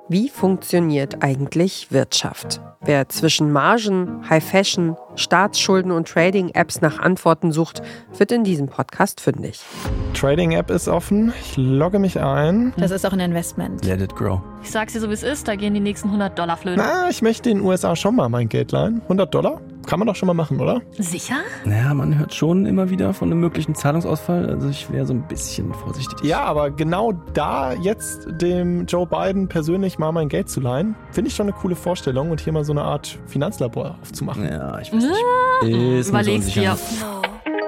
Wie funktioniert eigentlich Wirtschaft? Wer zwischen Margen, High Fashion, Staatsschulden und Trading-Apps nach Antworten sucht, wird in diesem Podcast fündig. Trading-App ist offen. Ich logge mich ein. Das ist auch ein Investment. Let it grow. Ich sag's dir so, wie es ist, da gehen die nächsten $100 flöten. Na, ich möchte in den USA schon mal mein Geld leihen. $100? Kann man doch schon mal machen, oder? Sicher? Naja, man hört schon immer wieder von einem möglichen Zahlungsausfall. Also ich wäre so ein bisschen vorsichtig. Ja, aber genau da jetzt dem Joe Biden persönlich mal mein Geld zu leihen, finde ich schon eine coole Vorstellung und hier mal so eine Art Finanzlabor aufzumachen. Ja, ich weiß nicht. Ist mir so Überleg's dir. unsicher.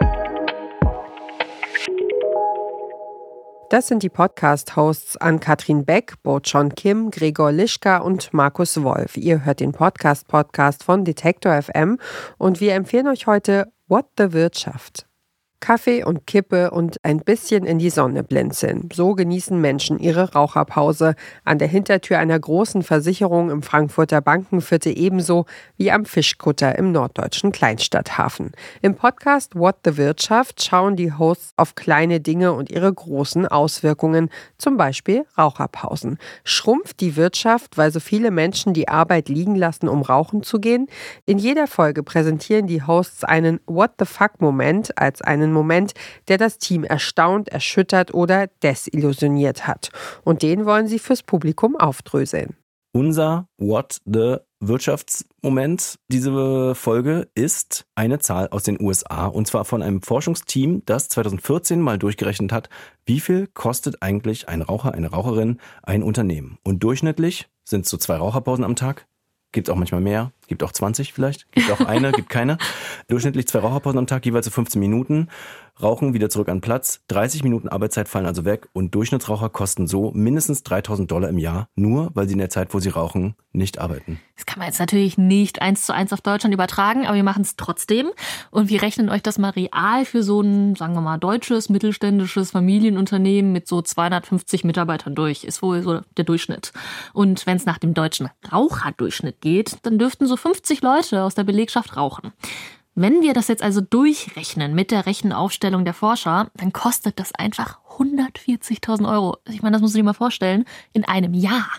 Das sind die Podcast-Hosts Ann-Kathrin Beck, Bo-Chon Kim, Gregor Lischka und Markus Wolf. Ihr hört den Podcast von Detektor FM und wir empfehlen euch heute What the Wirtschaft. Kaffee und Kippe und ein bisschen in die Sonne blinzeln. So genießen Menschen ihre Raucherpause an der Hintertür einer großen Versicherung im Frankfurter Bankenviertel ebenso wie am Fischkutter im norddeutschen Kleinstadthafen. Im Podcast What the Wirtschaft schauen die Hosts auf kleine Dinge und ihre großen Auswirkungen, zum Beispiel Raucherpausen. Schrumpft die Wirtschaft, weil so viele Menschen die Arbeit liegen lassen, um rauchen zu gehen? In jeder Folge präsentieren die Hosts einen What the fuck-Moment als einen Moment, der das Team erstaunt, erschüttert oder desillusioniert hat. Und den wollen sie fürs Publikum aufdröseln. Unser What the Wirtschaftsmoment diese Folge ist eine Zahl aus den USA und zwar von einem Forschungsteam, das 2014 mal durchgerechnet hat, wie viel kostet eigentlich ein Raucher, eine Raucherin, ein Unternehmen. Und durchschnittlich sind es so 2 Raucherpausen am Tag. Gibt auch manchmal mehr, gibt auch 20 vielleicht, gibt auch eine, gibt keine. Durchschnittlich 2 Raucherpausen am Tag, jeweils so 15 Minuten. Rauchen, wieder zurück an Platz. 30 Minuten Arbeitszeit fallen also weg und Durchschnittsraucher kosten so mindestens $3.000 im Jahr, nur weil sie in der Zeit, wo sie rauchen, nicht arbeiten. Das kann man jetzt natürlich nicht 1:1 auf Deutschland übertragen, aber wir machen es trotzdem. Und wir rechnen euch das mal real für so ein, sagen wir mal, deutsches, mittelständisches Familienunternehmen mit so 250 Mitarbeitern durch. Ist wohl so der Durchschnitt. Und wenn es nach dem deutschen Raucherdurchschnitt geht, dann dürften so 50 Leute aus der Belegschaft rauchen. Wenn wir das jetzt also durchrechnen mit der Rechenaufstellung der Forscher, dann kostet das einfach 140.000 €. Ich meine, das musst du dir mal vorstellen, in einem Jahr.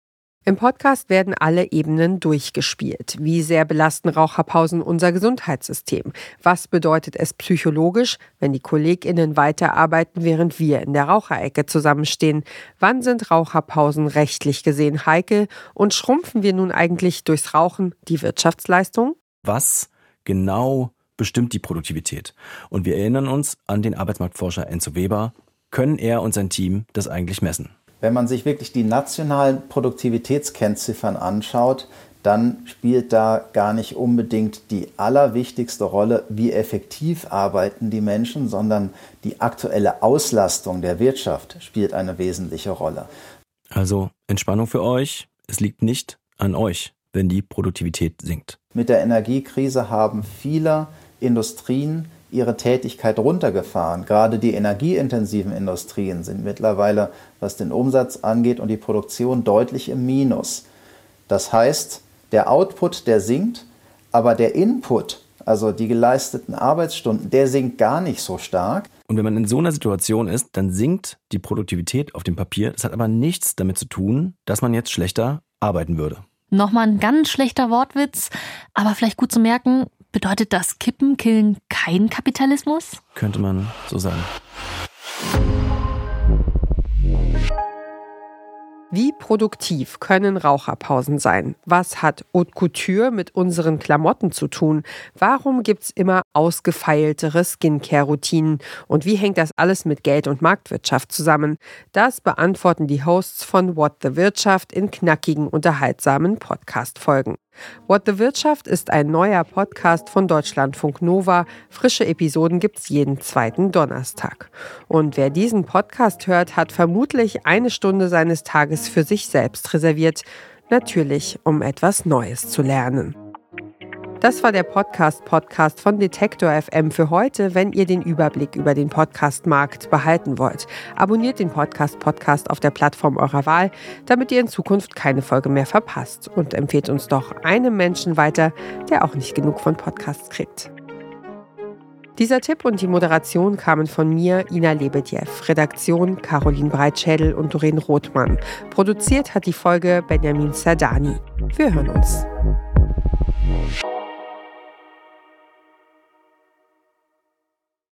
Im Podcast werden alle Ebenen durchgespielt. Wie sehr belasten Raucherpausen unser Gesundheitssystem? Was bedeutet es psychologisch, wenn die KollegInnen weiterarbeiten, während wir in der Raucherecke zusammenstehen? Wann sind Raucherpausen rechtlich gesehen heikel? Und schrumpfen wir nun eigentlich durchs Rauchen die Wirtschaftsleistung? Was genau bestimmt die Produktivität? Und wir erinnern uns an den Arbeitsmarktforscher Enzo Weber. Können er und sein Team das eigentlich messen? Wenn man sich wirklich die nationalen Produktivitätskennziffern anschaut, dann spielt da gar nicht unbedingt die allerwichtigste Rolle, wie effektiv arbeiten die Menschen, sondern die aktuelle Auslastung der Wirtschaft spielt eine wesentliche Rolle. Also Entspannung für euch, es liegt nicht an euch, wenn die Produktivität sinkt. Mit der Energiekrise haben viele Industrien ihre Tätigkeit runtergefahren. Gerade die energieintensiven Industrien sind mittlerweile, was den Umsatz angeht und die Produktion, deutlich im Minus. Das heißt, der Output, der sinkt, aber der Input, also die geleisteten Arbeitsstunden, der sinkt gar nicht so stark. Und wenn man in so einer Situation ist, dann sinkt die Produktivität auf dem Papier. Das hat aber nichts damit zu tun, dass man jetzt schlechter arbeiten würde. Nochmal ein ganz schlechter Wortwitz, aber vielleicht gut zu merken, bedeutet das Kippen, Killen kein Kapitalismus? Könnte man so sagen. Wie produktiv können Raucherpausen sein? Was hat Haute Couture mit unseren Klamotten zu tun? Warum gibt's immer ausgefeiltere Skincare-Routinen? Und wie hängt das alles mit Geld und Marktwirtschaft zusammen? Das beantworten die Hosts von What the Wirtschaft in knackigen, unterhaltsamen Podcast-Folgen. What the Wirtschaft ist ein neuer Podcast von Deutschlandfunk Nova. Frische Episoden gibt's jeden 2. Donnerstag. Und wer diesen Podcast hört, hat vermutlich eine Stunde seines Tages für sich selbst reserviert. Natürlich, um etwas Neues zu lernen. Das war der Podcast von Detektor FM für heute. Wenn ihr den Überblick über den Podcast-Markt behalten wollt, abonniert den Podcast auf der Plattform eurer Wahl, damit ihr in Zukunft keine Folge mehr verpasst. Und empfehlt uns doch einem Menschen weiter, der auch nicht genug von Podcasts kriegt. Dieser Tipp und die Moderation kamen von mir, Ina Lebedjew. Redaktion Caroline Breitschädel und Doreen Rothmann. Produziert hat die Folge Benjamin Zerdani. Wir hören uns.